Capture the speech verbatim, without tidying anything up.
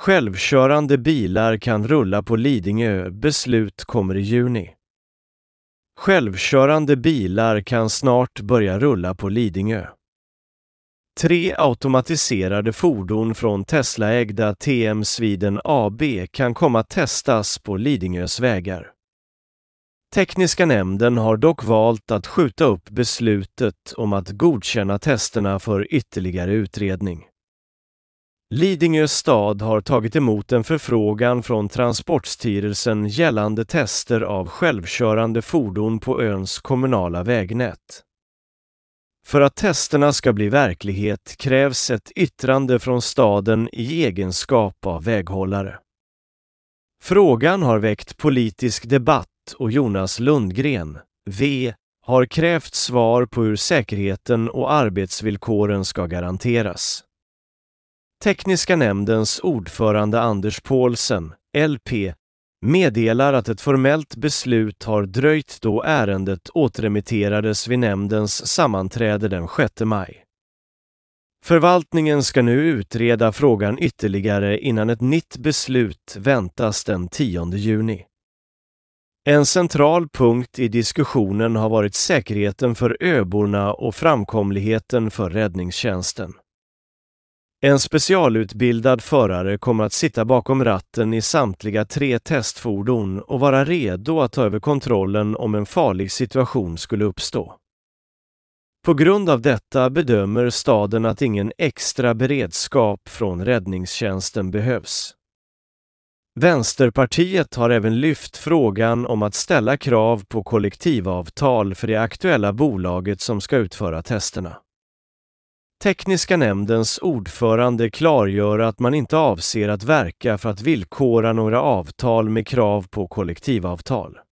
Självkörande bilar kan rulla på Lidingö, beslut kommer i juni. Självkörande bilar kan snart börja rulla på Lidingö. Tre automatiserade fordon från Tesla-ägda T M Sweden A B kan komma att testas på Lidingös vägar. Tekniska nämnden har dock valt att skjuta upp beslutet om att godkänna testerna för ytterligare utredning. Lidingö stad har tagit emot en förfrågan från Transportstyrelsen gällande tester av självkörande fordon på öns kommunala vägnät. För att testerna ska bli verklighet krävs ett yttrande från staden i egenskap av väghållare. Frågan har väckt politisk debatt och Jonas Lundgren, V, har krävt svar på hur säkerheten och arbetsvillkoren ska garanteras. Tekniska nämndens ordförande Anders Paulsen, L P, meddelar att ett formellt beslut har dröjt då ärendet återremitterades vid nämndens sammanträde den sjätte maj. Förvaltningen ska nu utreda frågan ytterligare innan ett nytt beslut väntas den tionde juni. En central punkt i diskussionen har varit säkerheten för öborna och framkomligheten för räddningstjänsten. En specialutbildad förare kommer att sitta bakom ratten i samtliga tre testfordon och vara redo att ta över kontrollen om en farlig situation skulle uppstå. På grund av detta bedömer staden att ingen extra beredskap från räddningstjänsten behövs. Vänsterpartiet har även lyft frågan om att ställa krav på kollektivavtal för det aktuella bolaget som ska utföra testerna. Tekniska nämndens ordförande klargör att man inte avser att verka för att villkora några avtal med krav på kollektivavtal.